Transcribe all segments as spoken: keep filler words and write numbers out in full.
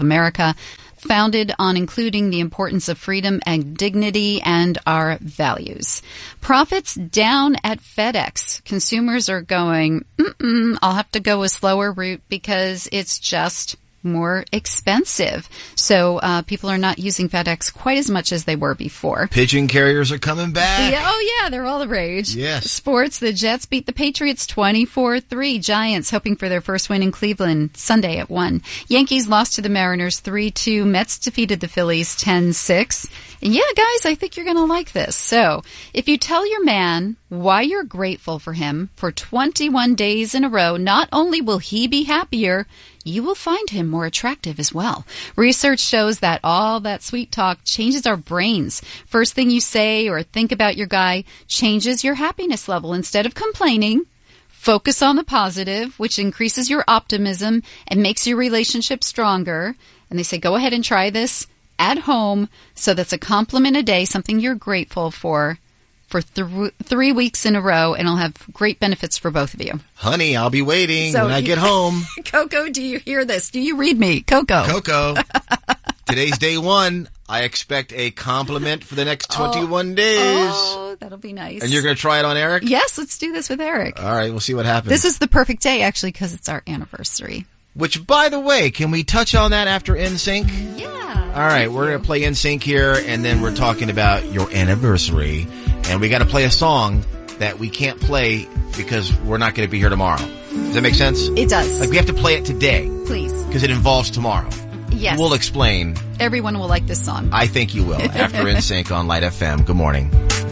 America, founded on including the importance of freedom and dignity and our values. Profits down at FedEx. Consumers are going, mm-mm, I'll have to go a slower route because it's just more expensive. So uh, people are not using FedEx quite as much as they were before. Pigeon carriers are coming back. Yeah, oh, yeah, they're all the rage. Yes. Sports, the Jets beat the Patriots twenty-four three. Giants hoping for their first win in Cleveland Sunday at one. Yankees lost to the Mariners three two. Mets defeated the Phillies ten six. And yeah, guys, I think you're going to like this. So if you tell your man why you're grateful for him for twenty-one days in a row, not only will he be happier, you will find him more attractive as well. Research shows that all that sweet talk changes our brains. First thing you say or think about your guy changes your happiness level. Instead of complaining, focus on the positive, which increases your optimism and makes your relationship stronger. And they say, go ahead and try this at home. So that's a compliment a day, something you're grateful for. For th- three weeks in a row, and it'll have great benefits for both of you. Honey, I'll be waiting so when I get home. Coco, do you hear this? Do you read me? Coco. Coco. Today's day one. I expect a compliment for the next twenty-one oh, days. Oh, that'll be nice. And you're going to try it on Eric? Yes, let's do this with Eric. All right, we'll see what happens. This is the perfect day, actually, because it's our anniversary. Which, by the way, can we touch on that after N Sync? Yeah. All right, we're going to play N Sync here, and then we're talking about your anniversary. And we got to play a song that we can't play because we're not going to be here tomorrow. Does that make sense? It does. Like, we have to play it today. Please. Because it involves tomorrow. Yes. We'll explain. Everyone will like this song. I think you will. After N Sync on Light F M. Good morning.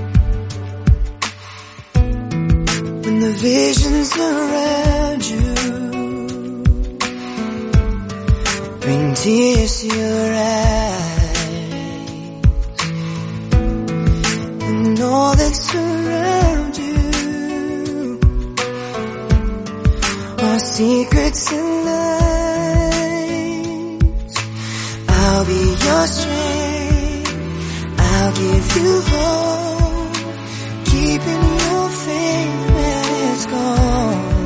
When the visions around you bring tears to your eyes, and all that's around you are secrets and lies, I'll be your strength, I'll give you hope, keeping your faith when it's gone,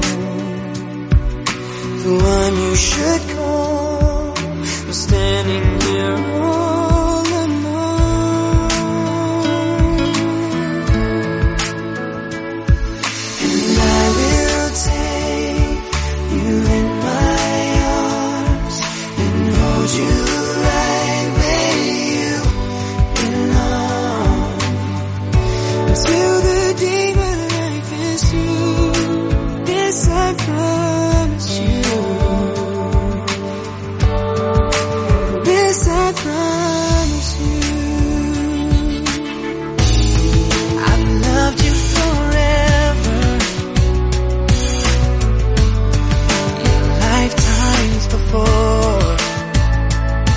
the one you should call, I'm standing here all alone, and I will take you in my arms and hold you right where you belong, until the day my life is through, this I promise you. This I promise you. I've loved you forever, in lifetimes before,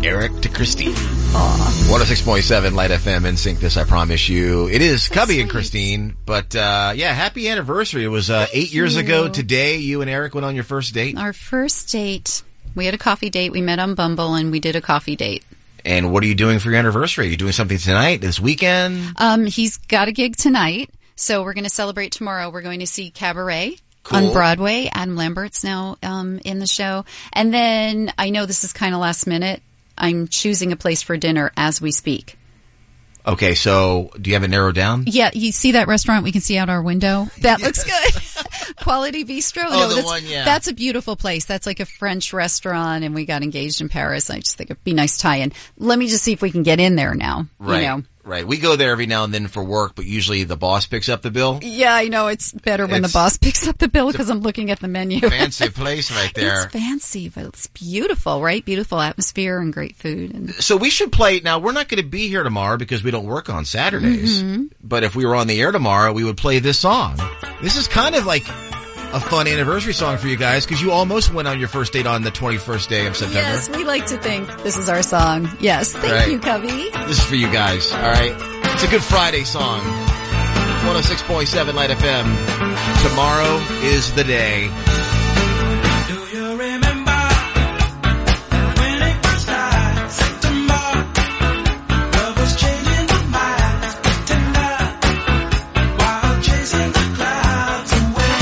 Eric to Christine. one oh six point seven Light F M, N Sync this, I promise you. It is So Cubby sweet. and Christine, but uh yeah, happy anniversary. It was uh Thank eight years you. ago today. You and Eric went on your first date. Our first date, we had a coffee date. We met on Bumble, and we did a coffee date. And what are you doing for your anniversary? Are you doing something tonight, this weekend? Um, he's got a gig tonight, so we're going to celebrate tomorrow. We're going to see Cabaret Cool. on Broadway. Adam Lambert's now um, in the show. And then I know this is kind of last minute. I'm choosing a place for dinner as we speak. Okay, so do you have it narrowed down? Yeah, you see that restaurant we can see out our window? That looks good. Quality Bistro. Oh, the that's, one, yeah. That's a beautiful place. That's like a French restaurant, and we got engaged in Paris. I just think it'd be nice tie-in. Let me just see if we can get in there now. Right. You know. Right. We go there every now and then for work, but usually the boss picks up the bill. Yeah, I know. It's better when It's- the boss picks up the bill because I'm looking at the menu. Fancy place right there. It's fancy, but it's beautiful, right? Beautiful atmosphere and great food. And So we should play. Now, we're not going to be here tomorrow because we don't work on Saturdays. Mm-hmm. But if we were on the air tomorrow, we would play this song. This is kind of like a fun anniversary song for you guys because you almost went on your first date on the twenty-first day of September. yes, we like to think this is our song. Yes, thank Right. you, Cubby. This is for you guys, all right? It's a Good Friday song. one oh six point seven Light F M. Tomorrow is the day. Do you remember when it first started? September, love was changing the minds, tender, while chasing the clouds away.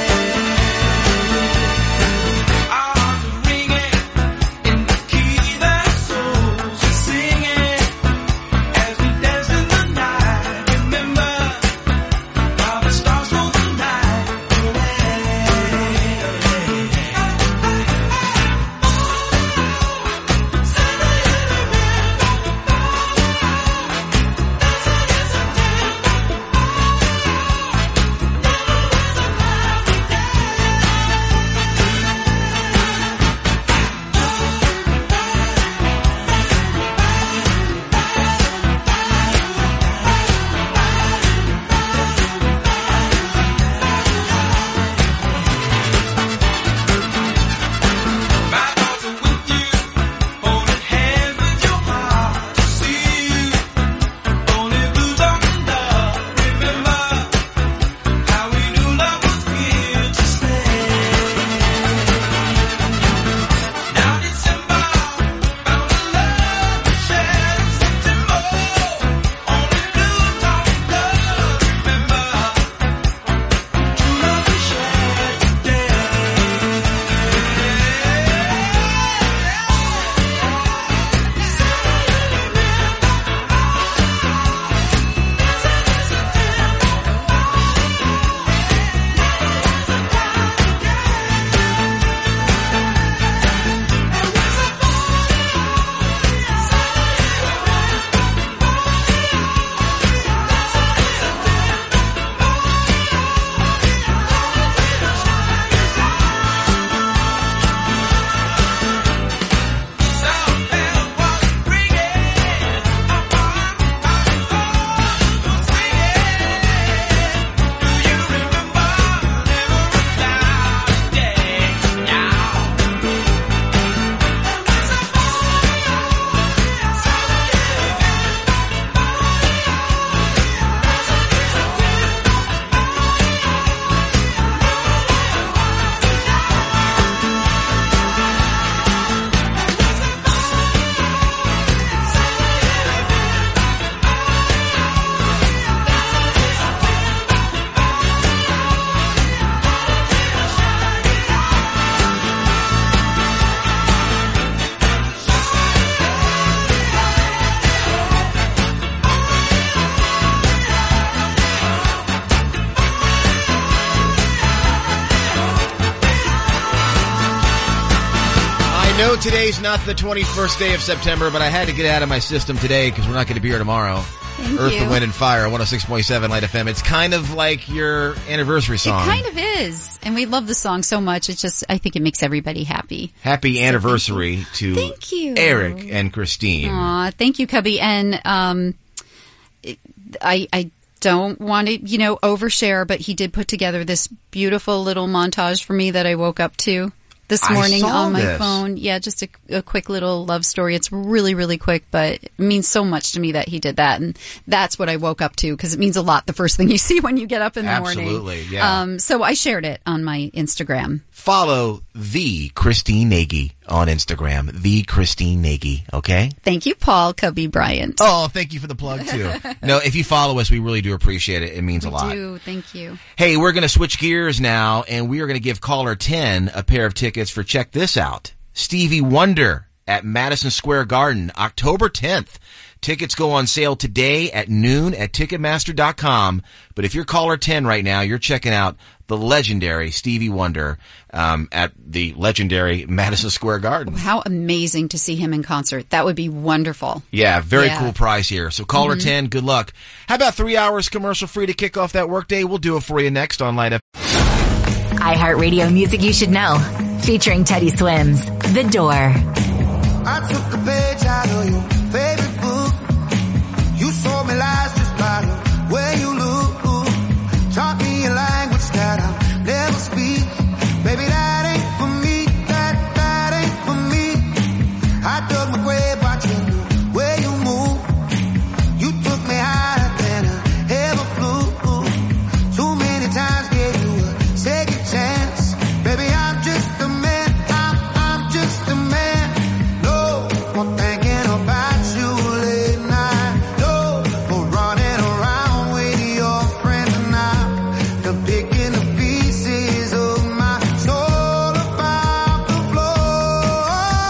Our hearts were ringing in the key that souls were singing as we danced in the night. Remember how the stars stole the night away. My thoughts are with you, holding hands with your heart to see you. Only blue dark and love. Remember how we knew love was here to stay. Now December, found the love we shared in September. Only blue dark and love. Remember true love we shared today. I know today's not the twenty-first day of September, but I had to get it out of my system today because we're not going to be here tomorrow. Thank Earth, you. the Wind, and Fire, one oh six point seven Light F M. It's kind of like your anniversary song. It kind of is. And we love the song so much. It's just, I think it makes everybody happy. Happy anniversary to Thank you. Eric and Christine. Aw, thank you, Cubby. And um, it- I, I don't want to, you know, overshare, but he did put together this beautiful little montage for me that I woke up to this I morning saw on my this. phone. Yeah, just a, a quick little love story. It's really, really quick, but it means so much to me that he did that. And that's what I woke up to because it means a lot the first thing you see when you get up in the morning. Absolutely, yeah. Um, so I shared it on my Instagram. Follow the Christine Nagy on Instagram, the Christine Nagy, okay? Thank you, Paul Cubby Bryant. Oh, thank you for the plug, too. No, if you follow us, we really do appreciate it. It means we a lot. do. Thank you. Hey, we're going to switch gears now, and we are going to give caller ten a pair of tickets for, check this out, Stevie Wonder at Madison Square Garden, October tenth. Tickets go on sale today at noon at Ticketmaster dot com. But if you're caller ten right now, you're checking out the legendary Stevie Wonder um, at the legendary Madison Square Garden. How amazing to see him in concert. That would be wonderful. Yeah, very Yeah. cool price here. So caller Mm-hmm. ten, good luck. How about three hours commercial free to kick off that workday? We'll do it for you next on Light Up. iHeartRadio Music You Should Know, featuring Teddy Swims, The Door. I took a page out of your favorite book. You sold me lies just by the way you look. Taught me a language that I'll never speak. Baby, that ain't for me. That, that ain't for me. I dug my grave watching the way you move. You took me higher than I ever flew. Too many times gave you a second chance. Baby, I'm just a man. I'm, I'm just a man. No more thinking about you late night. No more running around with your friends now. The picking the pieces of my soul about the floor.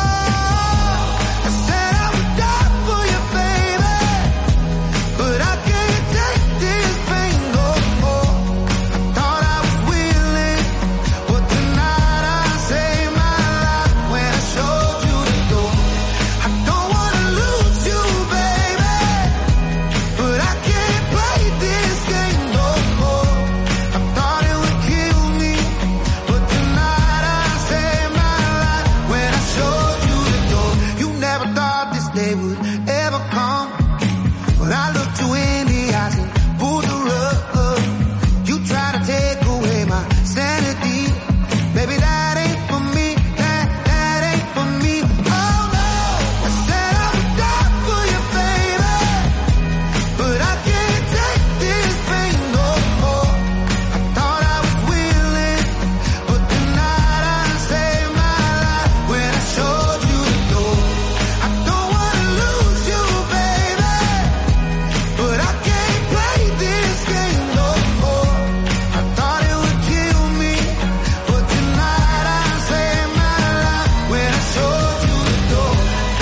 I said I would die for you, baby, but I can't take this pain no more. I thought I was willing, but tonight I saved my life when I showed you the door. I don't wanna lose you, baby, but I can't play this game no more. I thought it would kill me, but tonight I saved my life when I showed you the door. You never thought this day would ever come, but I looked you in the eyes and pulled the rug. You tried to take away my sanity. Baby, that ain't for me. That, that ain't for me. Oh no, I said I would die for you, baby, but I can't take this pain no more. I thought I was willing, but tonight I saved my life when I showed you the door. I don't wanna lose you, baby, but I can't play this game no more. I thought it would kill me, but tonight I saved my life when I showed you the door.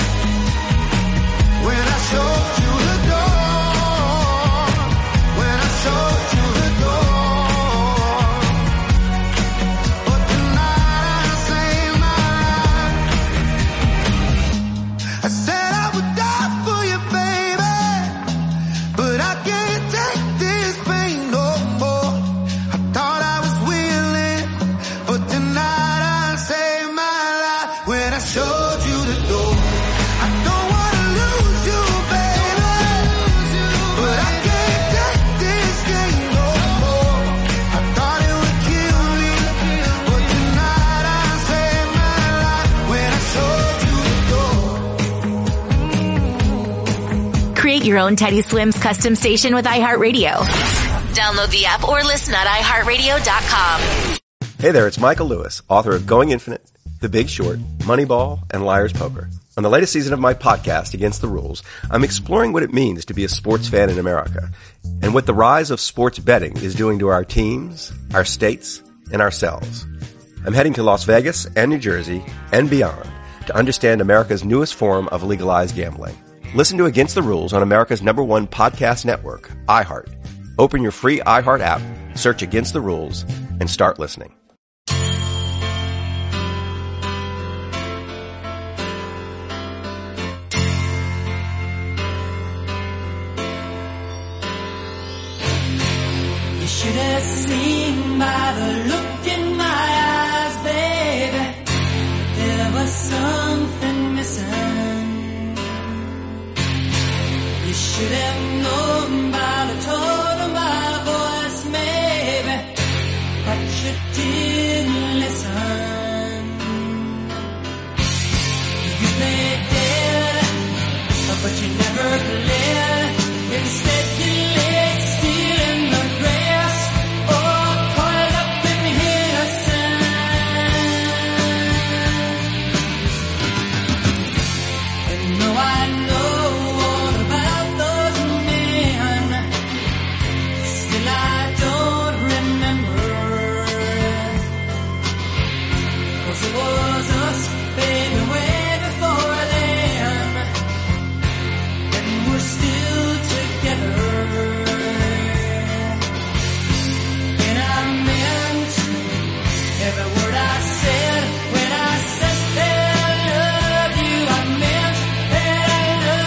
When I showed you the door. When I showed you the door. But tonight I saved my life. I said I would die for you, baby, but I can't take this pain no more. I thought I was willing, but tonight I saved my life when I showed you the door. I don't wanna lose you, baby, but I can't take this game no more. I thought it would kill me, but tonight I saved my life when I showed you the door. Create your own Teddy Swims custom station with iHeartRadio. Download the app or listen at i heart radio dot com. Hey there, it's Michael Lewis, author of Going Infinite, The Big Short, Moneyball, and Liar's Poker. On the latest season of my podcast, Against the Rules, I'm exploring what it means to be a sports fan in America and what the rise of sports betting is doing to our teams, our states, and ourselves. I'm heading to Las Vegas and New Jersey and beyond to understand America's newest form of legalized gambling. Listen to Against the Rules on America's number one podcast network, iHeart. Open your free iHeart app, search Against the Rules, and start listening. You should have seen by the look in my eyes, baby, there was something missing. You should have known by the tone of my voice, maybe, but you didn't listen. I know all about those men. Still I don't remember. 'Cause it was us, baby, way before then. And we're still together. And I meant every word I said when I said that I love you. I meant that I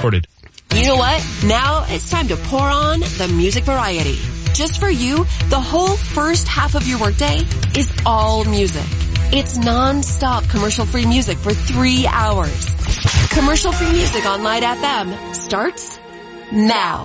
Recorded. You know what? Now it's time to pour on the music variety. Just for you, the whole first half of your workday is all music. It's non-stop commercial-free music for three hours. Commercial-free music on Light F M starts now.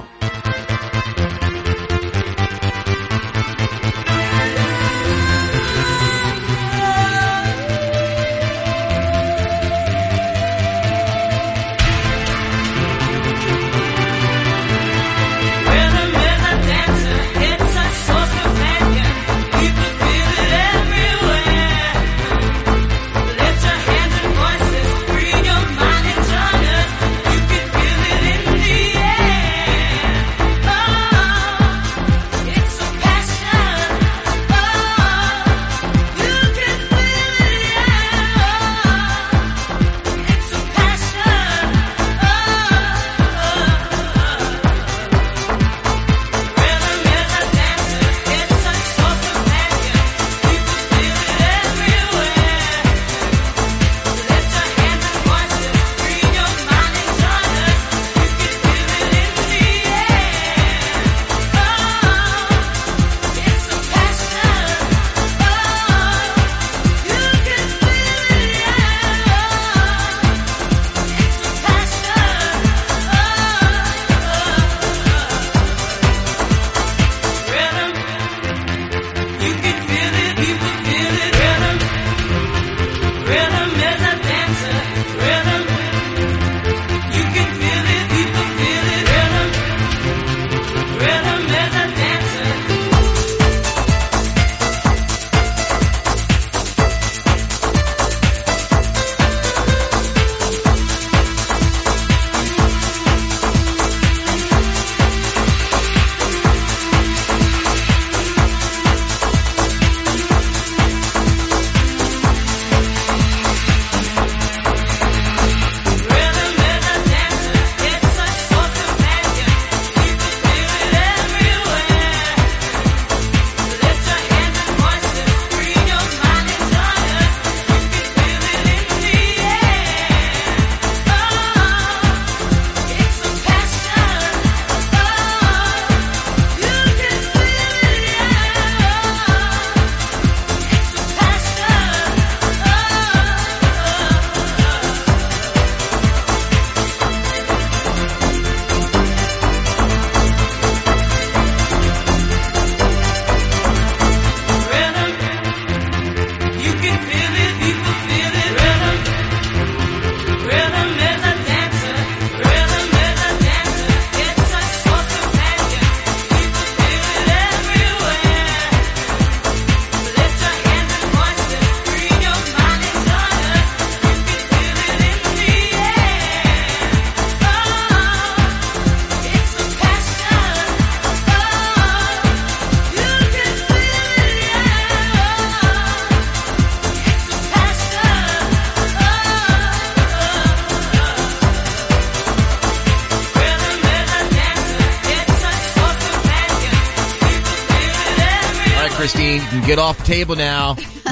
Christine. You can get off the table now.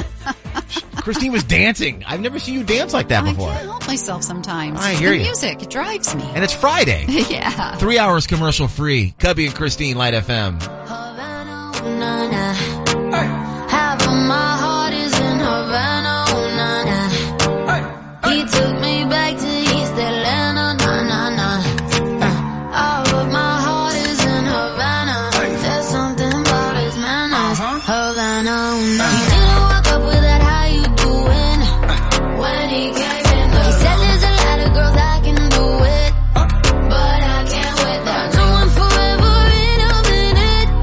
Christine was dancing. I've never seen you dance like that before. I can't help myself sometimes. I hear the you. music, it drives me. And it's Friday. Yeah. Three hours commercial free. Cubby and Christine, Light F M. Half of my heart is in Havana, oh, na, na. He took me back to East Atlanta, na, na, na. Uh, all of my heart is in Havana. There's something about his manners. Havana, oh, na. He didn't walk up with that, how you doing? When he came in, he said there's a lot of girls I can do it, but I can't with that. No one forever in a minute.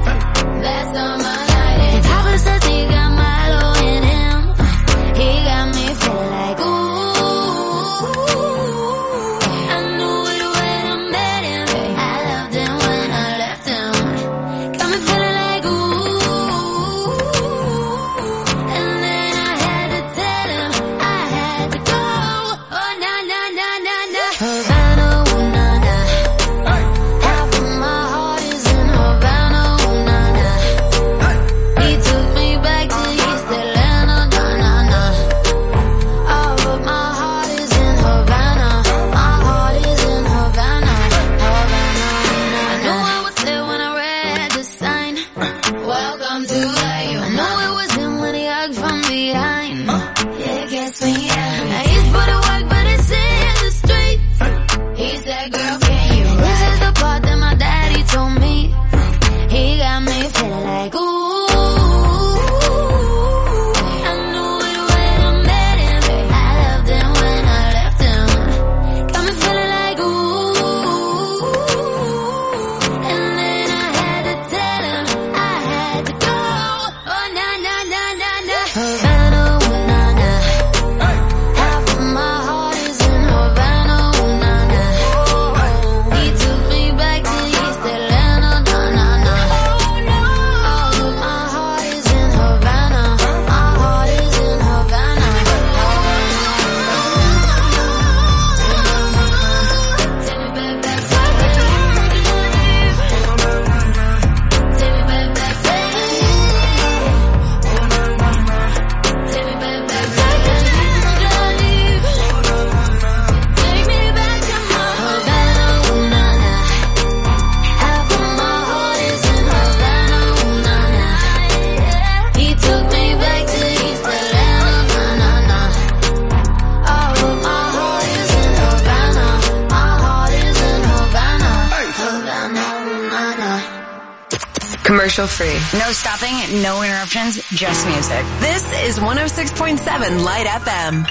commercial free. No stopping, no interruptions, just music. This is one oh six point seven Light F M.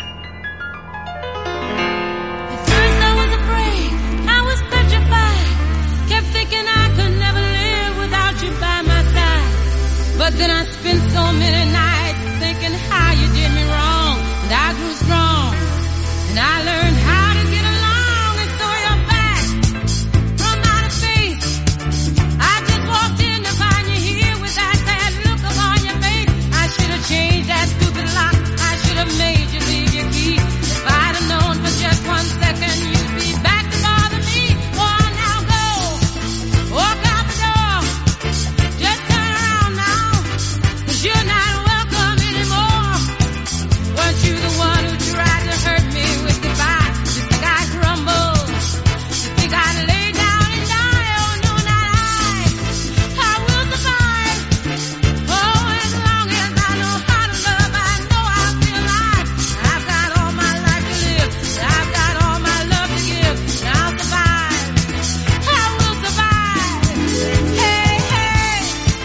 At first I was afraid, I was petrified. Kept thinking I could never live without you by my side. But then I spent so many nights thinking how you did me wrong. And I grew strong, and I learned how to get along. And so you're back from outer space. I just walked in to find you here with that sad look upon your face. I should have changed that stupid lock. I should have made you leave your key. If I'd have known for just one second you'd be back to bother me. Oh, now go, walk out the door. Just turn around now, 'cause you're not welcome anymore. Weren't you the one who tried to hurt me with goodbye? You think I'd crumble? You think I'd lay down and die? Oh, no, not I. I will survive. Oh, as long as I know how to love, I know I'll be alive. I've got all my life to live. I've got all my love to give. And I'll survive. I will survive. Hey, hey.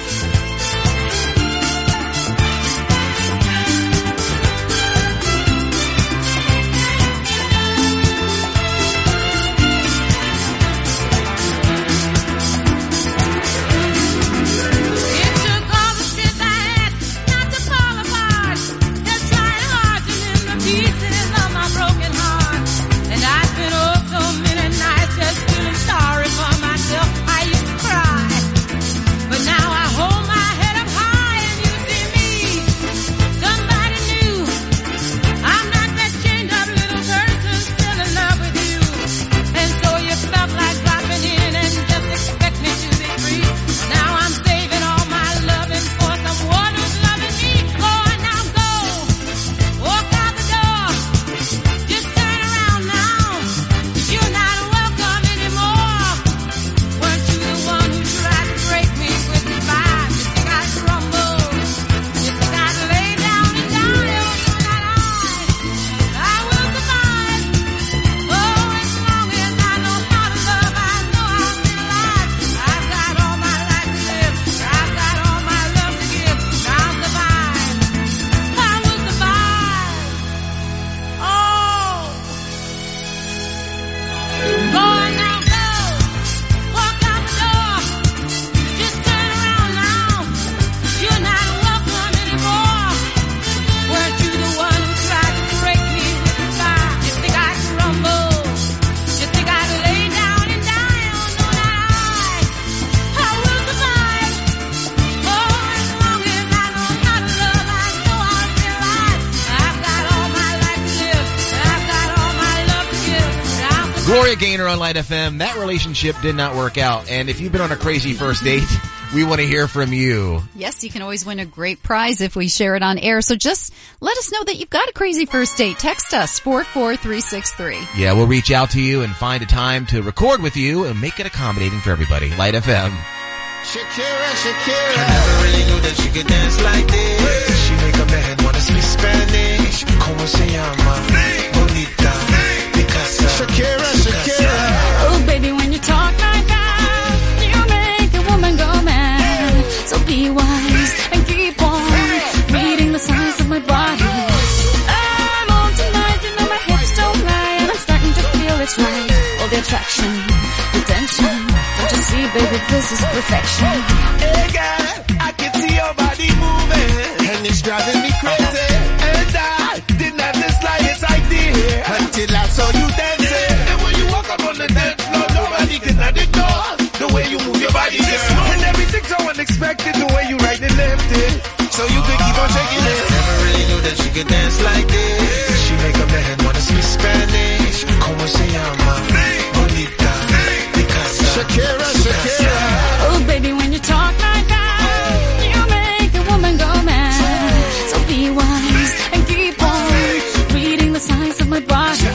It took all the strength I had not to fall apart. Just trying hard to mend the pieces of my broken heart. And I spent oh so many nights just feeling sorry for myself. I used to cry, but now I hold my head up high and you see me. Somebody new. I'm not that chained up little person still in love with you. And so you felt like dropping in and just expect me to be free. Now I'm saving all my loving for someone who's loving me. Oh, now go, walk out the door. Just turn around now, 'cause you're not welcome anymore. Weren't you the one who tried to break me with goodbye? You think I'd crumble? You think I'd lay down and die? Oh, no, not I. I will survive. Oh, as long as I know how to love, I know I'll be alive. I've got all my life to live. I've got all my love to give. I'll survive. I will survive. Oh. Go on now, go. Walk out the door. Just turn around now. You're not welcome anymore. Weren't you the one who tried to break me with goodbye? You think I'd crumble? You think I'd lay down and die? Oh, no, not I. I will survive. Oh, as long as I know how to love, I know I'll be alive. I've got all my life to live. I've got all my love to give. I'll survive. Gloria Gaynor on Light F M. That relationship did not work out. And if you've been on a crazy first date, we want to hear from you. Yes, you can always win a great prize if we share it on air. So just let us know that you've got a crazy first date. Text us, four four three six three. Yeah, we'll reach out to you and find a time to record with you and make it accommodating for everybody. Light F M. Shakira, Shakira. I never really knew that she could dance like this. She make a man wanna speak Spanish. Como se llama? Bonita. Picasa. Shakira, Shakira. Oh, baby, when you talk like that, you make a woman go mad. So be wise and keep on reading the signs of my body. I'm on tonight, you know my hips don't lie, and I'm starting to feel it's right. All the attraction, the tension. Don't you see, baby, this is perfection. Hey, girl, I can see your body moving, and it's driving me crazy. And I didn't have the slightest idea until I saw you dancing. And when you walk up on the dance floor, nobody can ignore the way you move your body, girl. And everything's so unexpected, the way you right and left it, so you could keep on shaking it. Never really knew that she could dance like this. She make a man wanna speak Spanish. Como se llama? Bonita. Picasa. Shakira, Shakira. Oh, baby, when you talk like that, you make a woman go mad. So be wise and keep on reading the signs of my body.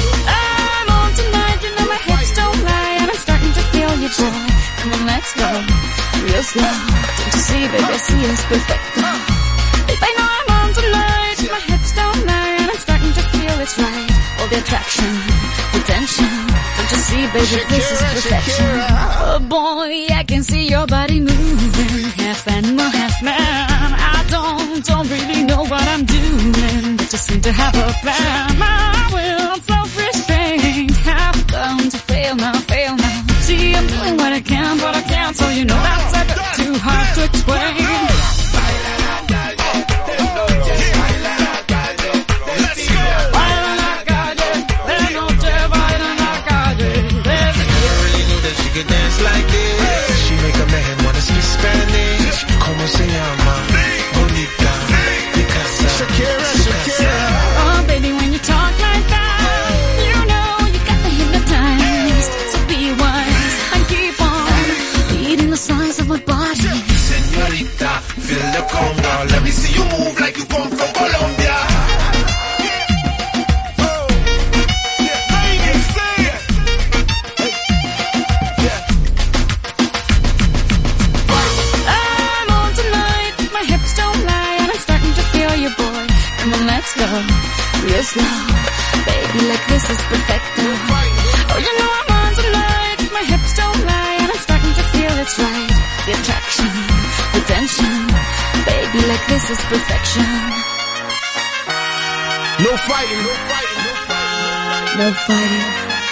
I'm on tonight, you know my hips don't lie, and I'm starting to feel you, boy. Come on, let's go, real slow. Don't you see, baby, I see it's perfect. Babe, I know I'm on tonight, my hips don't lie, and I'm starting to feel it's right. All the the attraction, the tension. Don't you see, baby, this is perfection. Oh boy, I can see your body moving, half animal, half man. I don't, don't really know what I'm doing, but just seem to have a plan. My will, self-restraint, have come to fail now, fail now. See, I'm doing what I can, but I can't, so you know that's a bit too hard to explain. She can dance like this. She make a man wanna speak Spanish. Como se llama? Bonita. Picasa. Shakira, Shakira. Oh, baby, when you talk like that, you know you got me hypnotized. So be wise and keep on beating the size of my body. Señorita, feel the conga. Let me see you move like you come from Colombia. Let's go, real slow, baby, like this is perfecto. Oh, you know I'm on tonight, my hips don't lie, and I'm starting to feel it's right. The attraction, the tension, baby, like this is perfection. No fighting, no fighting, no fighting, no fighting.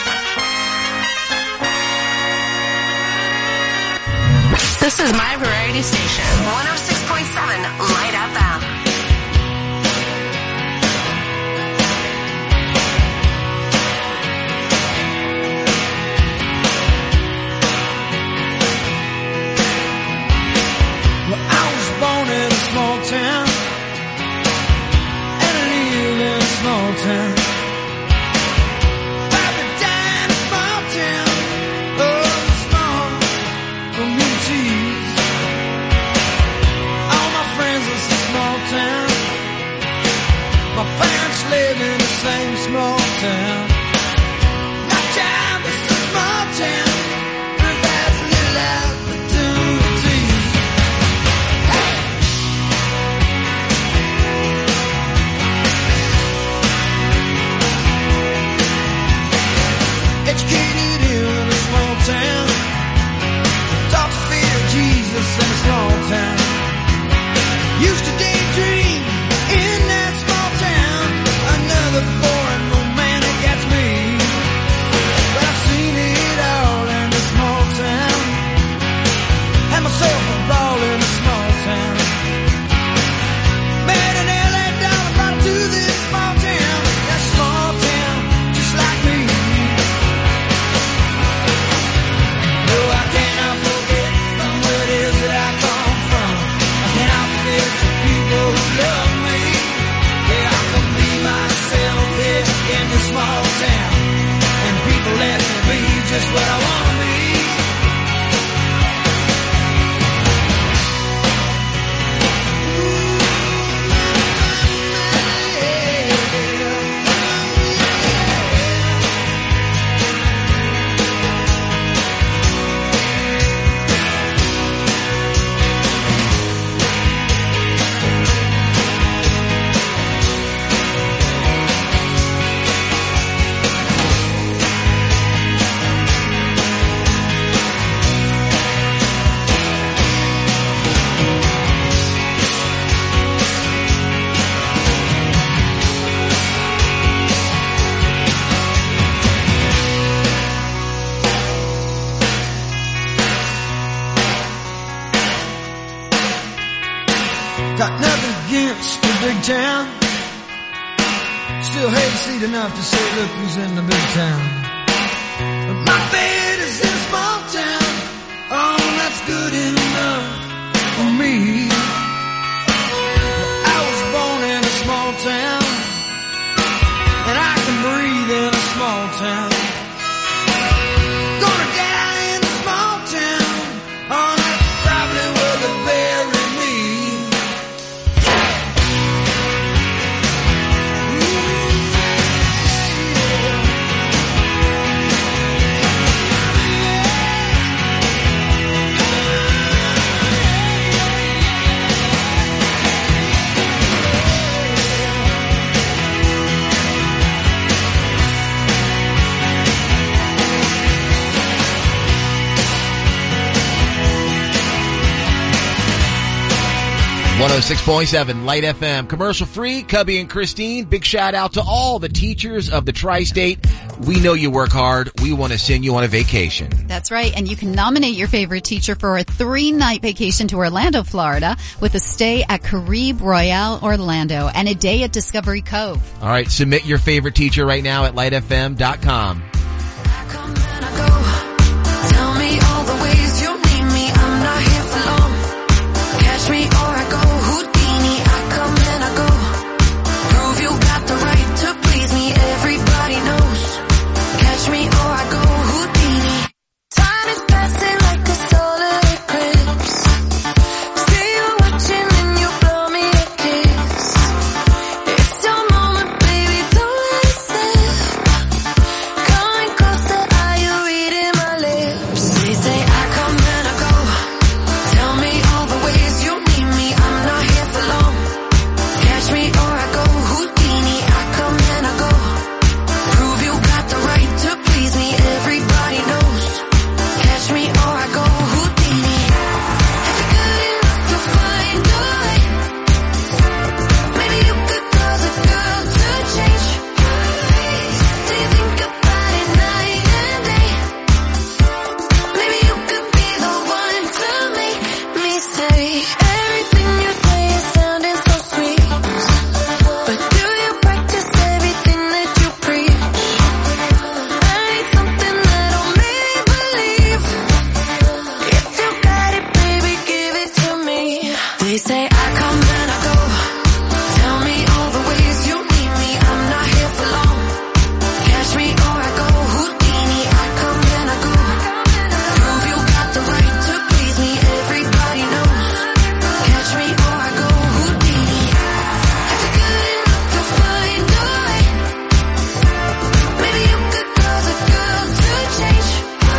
This is my variety station, one oh six point seven Light F M. Small town, and I live in a small town. Paradise, small town, oh, small communities. All my friends are from small town. My parents live in the same small town. My job is a small town, and that's a little opportunity. Educated in a small town, taught to fear Jesus in a small town. Used to daydream in that small town. Another boring romantic, that's me. But I've seen it all in a small town. Had myself a ball in a small town. Met an L A dollar brought to this small town. That small town, just like me. No, I cannot forget from where it is that I come from. I cannot forget the people who love me. Yeah, I can be myself here in this small town, and people let me be just what I want to be. Got nothing against the big town. Still hate seat enough to say, look who's in the big town. But my bed is in a small town. Oh, that's good enough for me. I was born in a small town, and I can breathe in a small town. Gonna die in a small town. Oh, that's probably where they bury me. one oh six point seven Light F M, commercial free. Cubby and Christine, big shout out to all the teachers of the Tri-State. We know you work hard. We want to send you on a vacation. That's right. And you can nominate your favorite teacher for a three-night vacation to Orlando, Florida, with a stay at Caribe Royale Orlando and a day at Discovery Cove. All right, submit your favorite teacher right now at light f m dot com. I come and I go. Tell me all the ways you need me. I'm not here for long. Catch me or I go Houdini. I come and I go. Prove you got the right to please me. Everybody knows. Catch me or I go Houdini. Time is passing like a solar eclipse. See you watching and you blow me a kiss. It's your moment, baby, don't let it slip. Coming closer, are you reading my lips? They say I come and I go. Tell me all the ways you need me. I'm not here for long. Catch me or I go Houdini. I come and I go. Prove you got the right to please me. Everybody knows. Catch me or I go Houdini. If you're good enough, you'll find a way. Maybe you could cause a girl to change. Do you think about it night and day? Maybe you could be the one to make me say everything you say is sounding so sweet. But do you practice everything that you preach? I need something that'll make me believe. If you got it, baby, give it to me. They say I come and I go. Tell me all the ways you need me. I'm not here for long. Catch me or I go Houdini. I come and I go. Prove you got the right to please me. Everybody knows. Catch me or I go Houdini. If you're good enough, you'll find a way. Maybe you could cause a girl to change.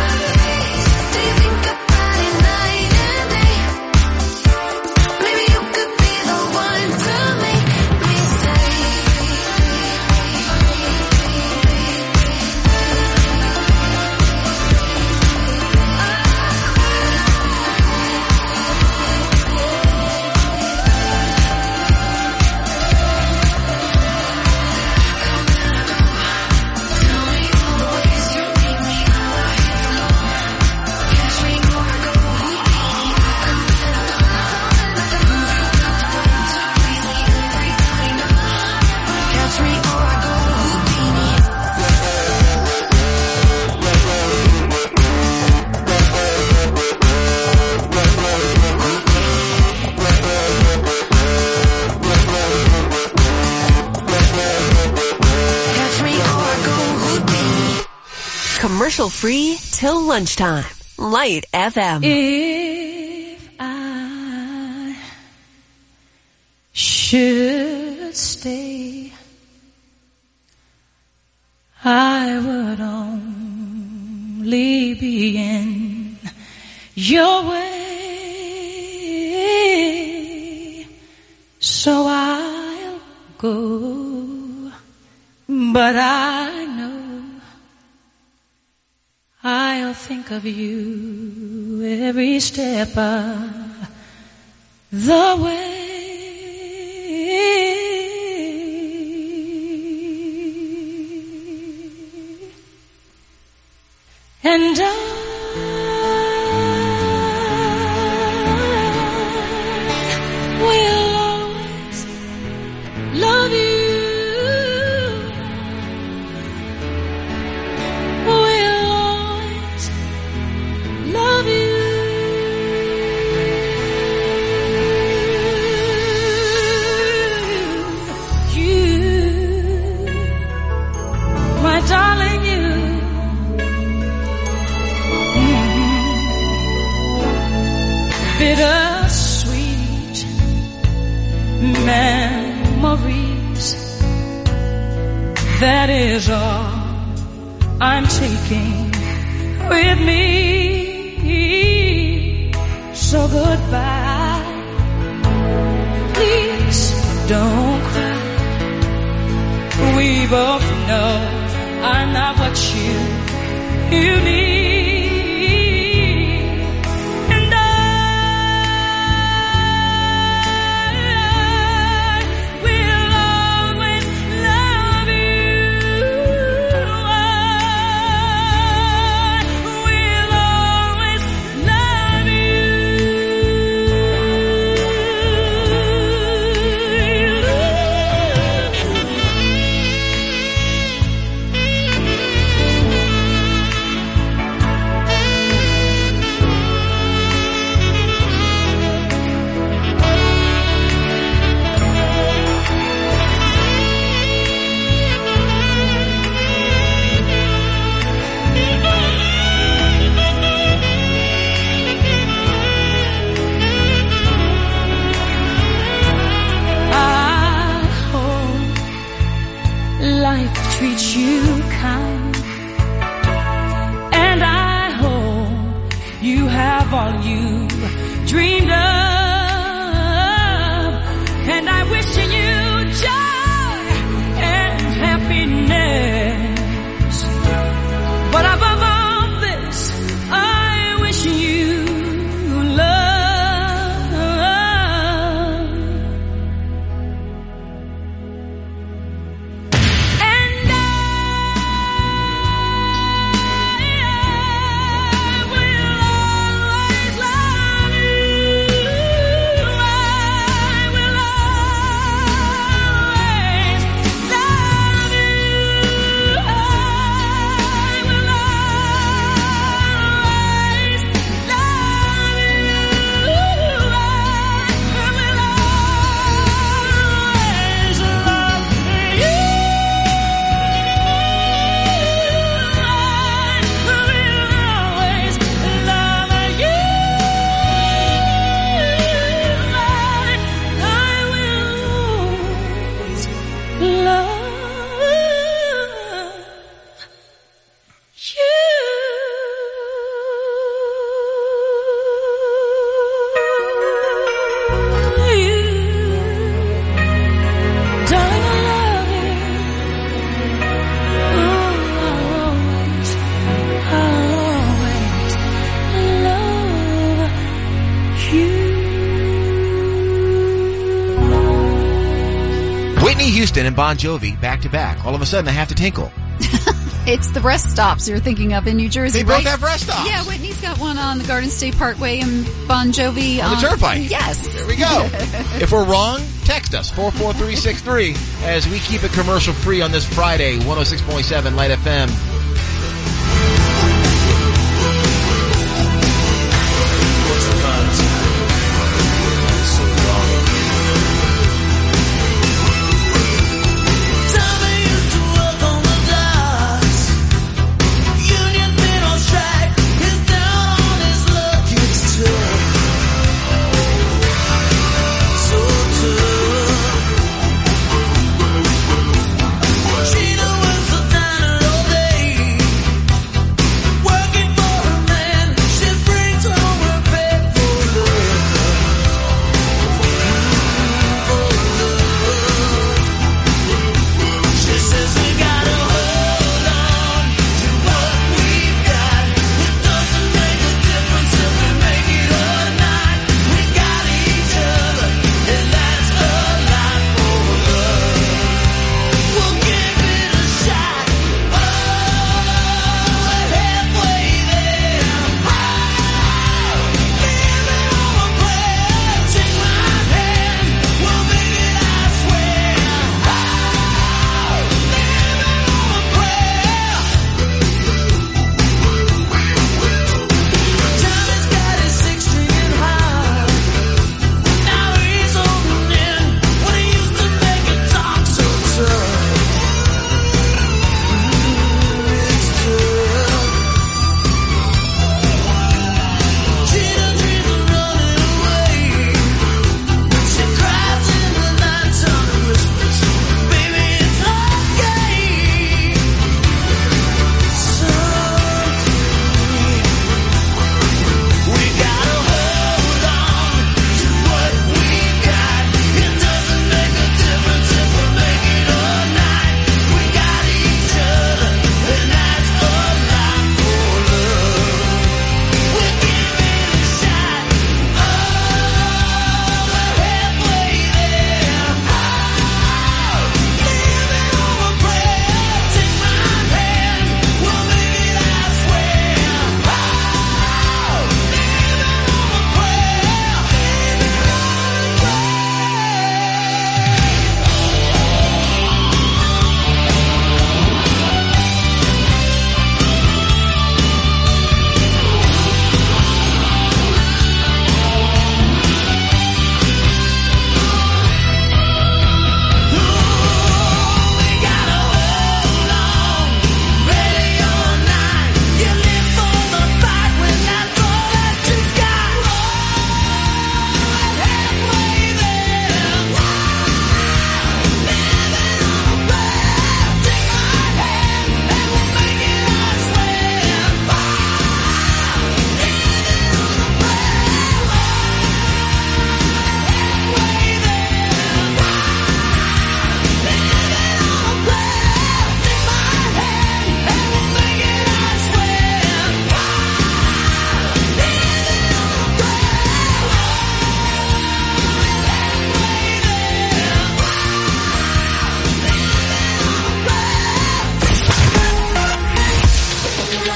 Do you think about it night and day? Maybe you could be the one to make me say. Tell me all the ways you need me. I'm not here for long. Catch me or I go Houdini. I come and I go. Prove you got the right to please me. Everybody knows. Catch me or I go Houdini. Catch me or I go Houdini. Commercial free till lunchtime. Light F M. If I should stay, I would only be in your way. So I'll go, but I know I'll think of you every step of the way. And I will always love you. Will always love you. You, my darling, you. Bittersweet memories. That is all I'm taking with me. So goodbye. Please don't cry. We both know I'm not what you you need. And I dreamed of, and I wish you joy and happiness. But above all this, I wish you love. And I will always love you. I will always love you. I will always love you. Whitney Houston and Bon Jovi back to back. All of a sudden, I have to tinkle. It's the rest stops you're thinking of in New Jersey, They right? both have rest stops. Yeah, Whitney's got one on the Garden State Parkway and Bon Jovi On the Turnpike. Yes. There we go. If we're wrong, text us, four four three six three, as we keep it commercial free on this Friday, one oh six point seven Light F M. Working for a man, she brings home a bed full of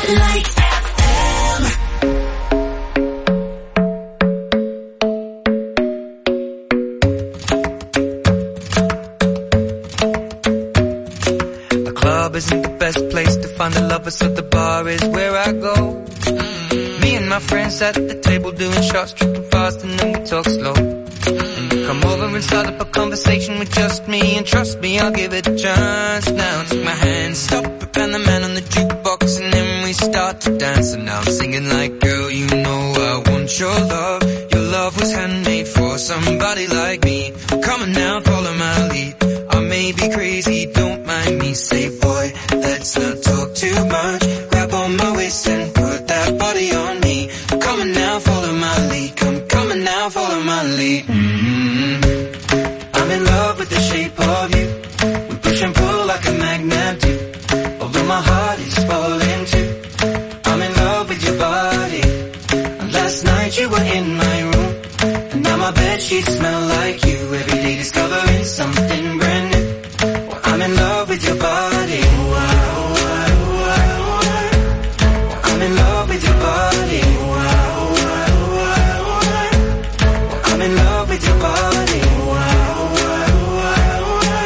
Spotlight F M. The club isn't the best place to find the lovers, so the bar is where I go. Me and my friends at the table doing shots, tripping fast, and then we talk slow. And you come over and start up a conversation with just me, and trust me, I'll give it a chance. Now take my hand, stop it, and the man on the jukebox, and then we start to dance. And now I'm singing like, girl, you know I want your love. Your love was handmade for somebody like me. Come on now, follow my lead. I may be crazy, don't mind me. Say, boy, let's not talk too much. Grab on my waist and put that body on me. Come on now, follow my lead. Come, come on now, follow my lead. Mm-hmm. I'm in love with the shape of you. We push and pull like a magnet do. Although my heart is falling too. I'm in love with your body. And last night you were in my room. And now my bedsheets smell like you. Every day discovering something brand new. Well, I'm in love with your body. Wow, wow, wow, wow. I'm in love with your body. Wow, wow, wow, wow. I'm in love with your body. Wow, wow, wow, wow.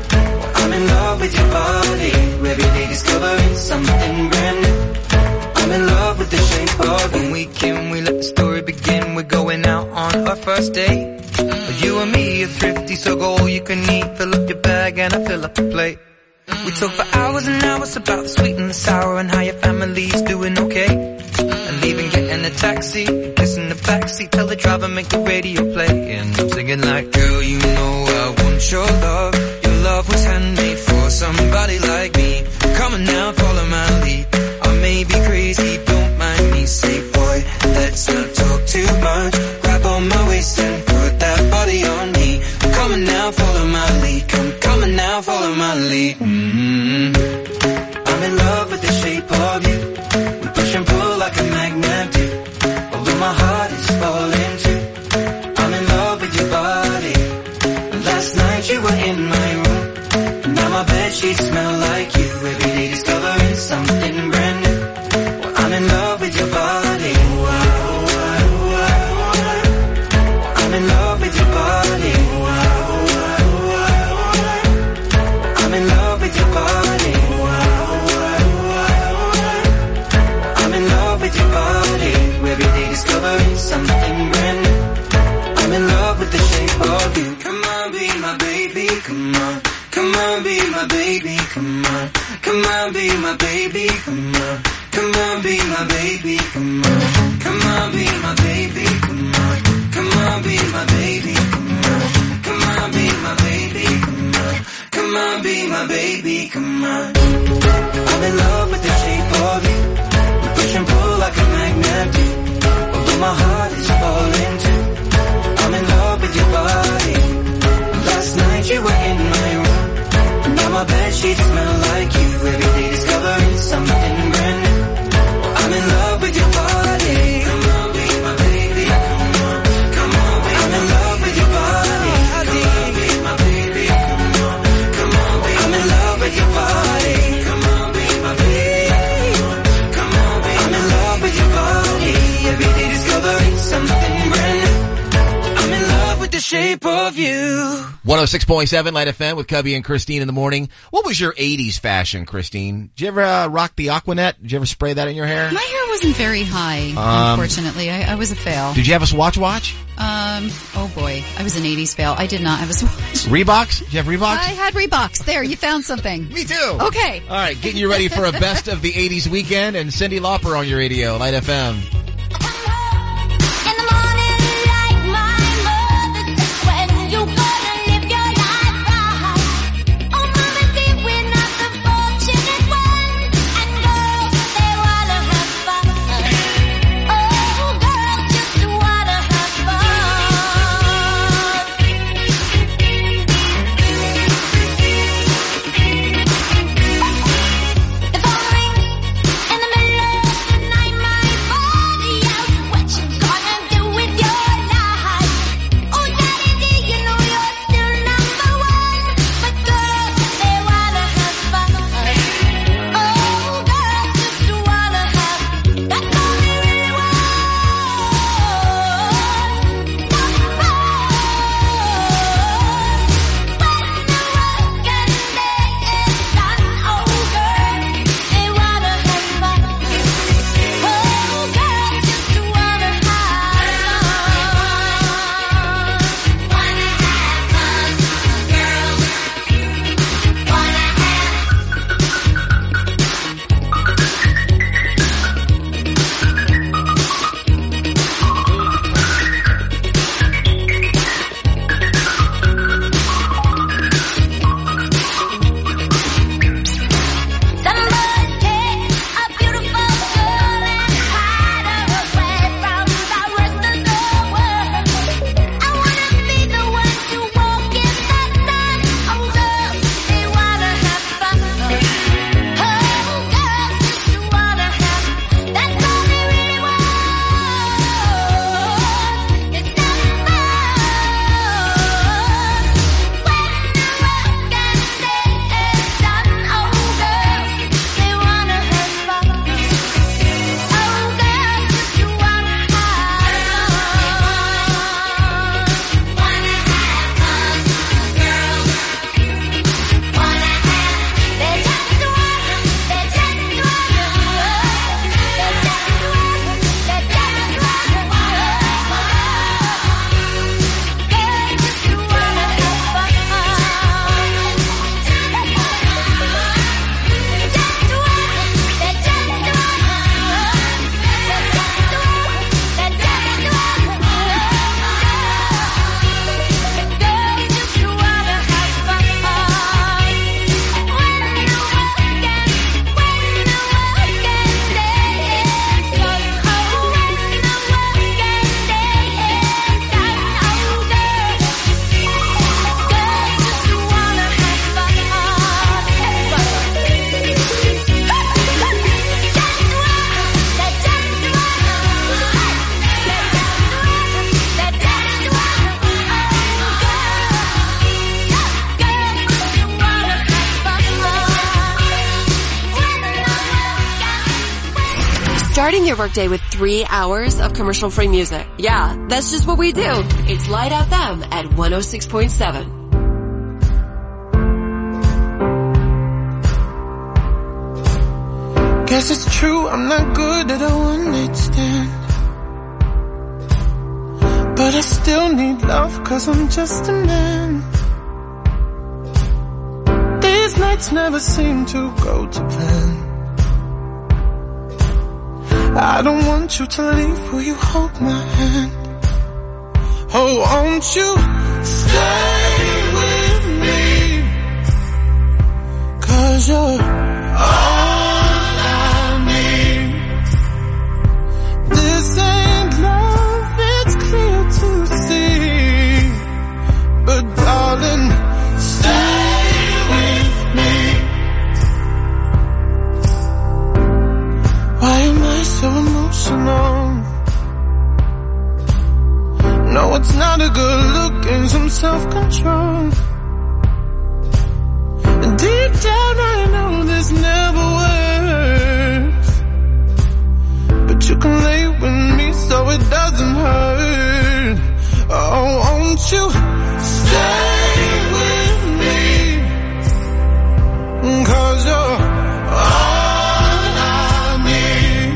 I'm in love with your body. Every day discovering something brand new. I'm in love with the shape of when we can, we let the story begin. We're going out on our first date. You and me are thrifty, so go all you can eat. Fill up your bag and I fill up the plate. We talk for hours and hours about the sweet and the sour and how your family's doing okay. And even getting a taxi, kissing the backseat, tell the driver make the radio play. And I'm singing like, girl, you know I want your love. Your love was handmade for somebody like me. Come on now, follow my lead. I may be crazy, don't mind me. Say, boy, let's not talk too much. Grab on my waist and put that body on me. Come on now, follow my lead. Come, come on now, follow my lead. Mm-hmm. I'm in love with the shape of you. We push and pull like a magnet do. Although my heart is falling too. I'm in love with your body. Last night you were in my room. And now my bedsheets smell like you. Every day discovering something brand new. Well, I'm in love with your body. Wow, wow, wow, wow. I'm in love with your body. Wow, wow, wow, wow. I'm in love with your body. Wow, wow, wow, wow. I'm in love with your body. Every day discovering something brand new. I'm in love with the shape of you. Come on, be my baby, come on. Come on, be my baby, come on. Come on, be my baby, come on. Come on, be my baby, come on. Come on, be my baby, come on. Come on, be my baby, come on. Come on, be my baby, come on. Come on, be my baby, come on. I'm in love with the shape of you. We push and pull like a magnet do. Although my heart is falling too. I'm in love with your body. Last night you were in my room. Now my bedsheets smell like you. Every day discovering something brand new. I'm in love with your body. Come on, be my baby. Come on, come on, be I'm in love with your body. Come on, be my baby. Come on, come on, be I'm in love with your body. Come on, be my baby. Come on, be I'm in love with your body. Every day discovering something brand new. I'm in love with the shape of you. one oh six point seven Light F M with Cubby and Christine in the morning. What was your eighties fashion, Christine? Did you ever uh, rock the Aquanet? Did you ever spray that in your hair? My hair wasn't very high, Um, unfortunately. I, I was a fail. Did you have a Swatch watch? Um, oh boy, I was an eighties fail. I did not have a Swatch. Reeboks? Did you have Reeboks? I had Reeboks. There, you found something. Me too. Okay. All right, getting you ready for a best of the eighties weekend and Cyndi Lauper on your radio, Light F M. The phone rings in the middle of the night. My Starting your workday with three hours of commercial-free music. Yeah, that's just what we do. It's Light F M at one oh six point seven. Guess it's true, I'm not good at a one-night stand. But I still need love, cause I'm just a man. These nights never seem to go to plan. I don't want you to leave, will you hold my hand? Oh, won't you stay with me? Cause you're all I need. This ain't love, it's clear to see. But darling, stay with me. Why am I so emotional? No, it's not a good look and some self-control. And deep down I know this never works. But you can lay with me so it doesn't hurt. Oh, won't you stay with me? Cause you're all I need.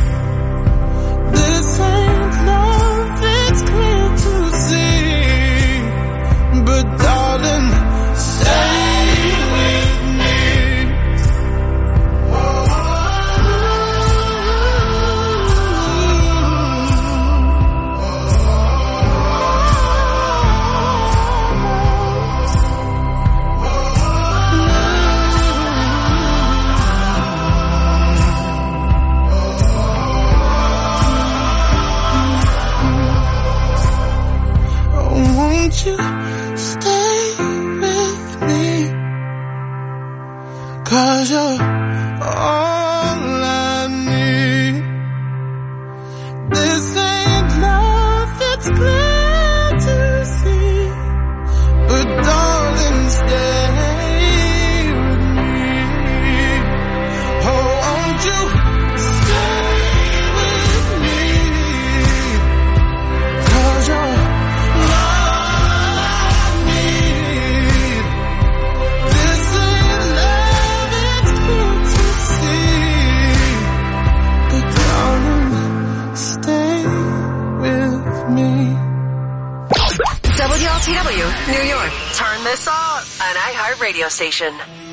This ain't love, it's clear to see. But darling, stay with me. Oh, won't you stay with me? Cause you're all I need. This ain't love, it's clear to see. But darling, stay with me. Oh, won't you stay with me? Cause you're all I need. This ain't love, it's clear to see. But darling, stay with me. W L T W, New York. Turn this on, an iHeart radio station.